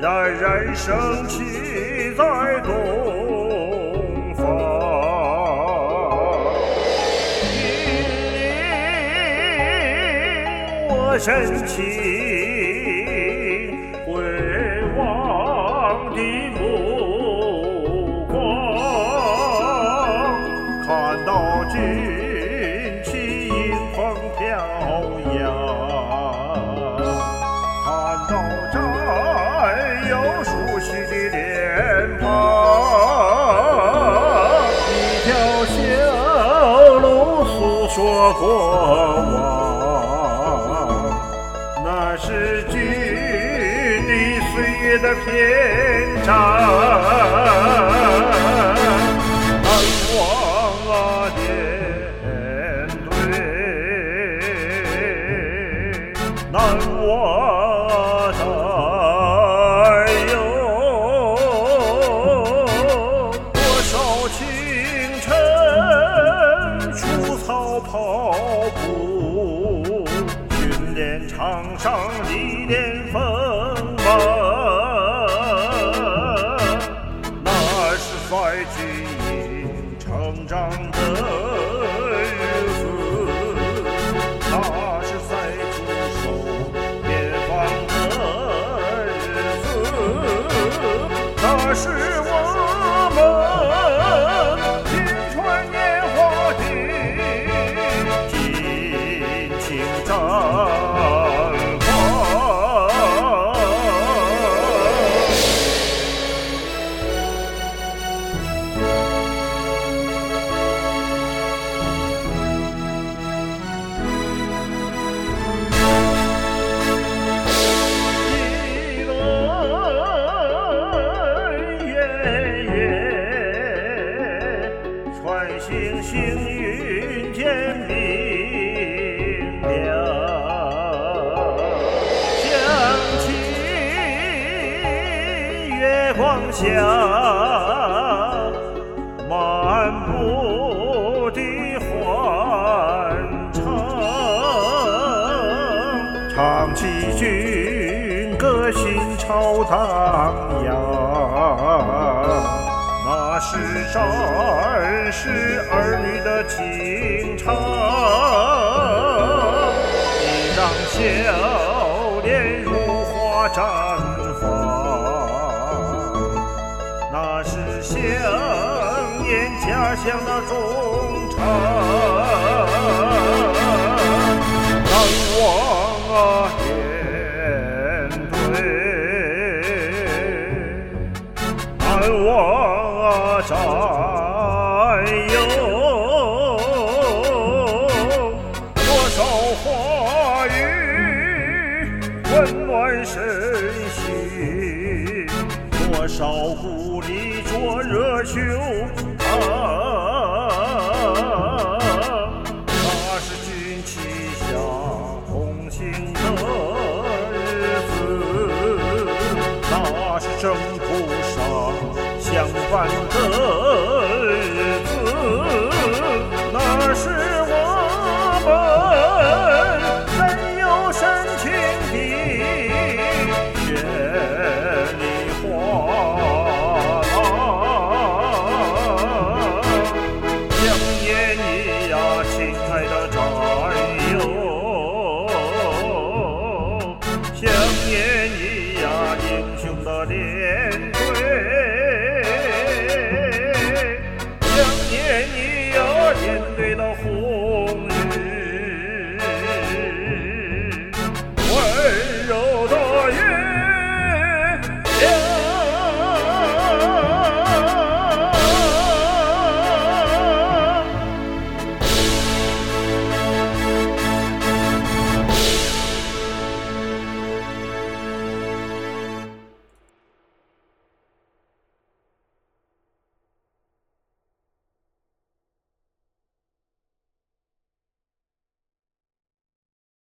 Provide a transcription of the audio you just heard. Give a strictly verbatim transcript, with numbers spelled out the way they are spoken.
的人生气在东方。引领我深情回望的目光，看到军旗迎风飘扬，看到战友熟悉的脸庞，一条小路诉说过往，那是军旅岁月的篇章。难忘啊连队，难忘啊战友，多少清晨出操跑步，训练场上历练锋芒，那是在军营成长的日子，那是在驻守边防的日子，那是我们青春年华的尽情绽放。一轮月夜，穿行行云间明亮，想起月光下漫步的欢唱，唱起军歌心潮荡漾，那是战士儿女的情长，你让笑脸如花绽放，那是想念家乡的衷肠。难忘啊连队，难忘啊战友，多少话语温暖身心，多少鼓励灼热胸膛，那是军旗下同行的日子，那是征途上相伴的日子，那是我们真有深情的血里花郎。想念你呀，亲爱的战友，想念你呀，英雄的脸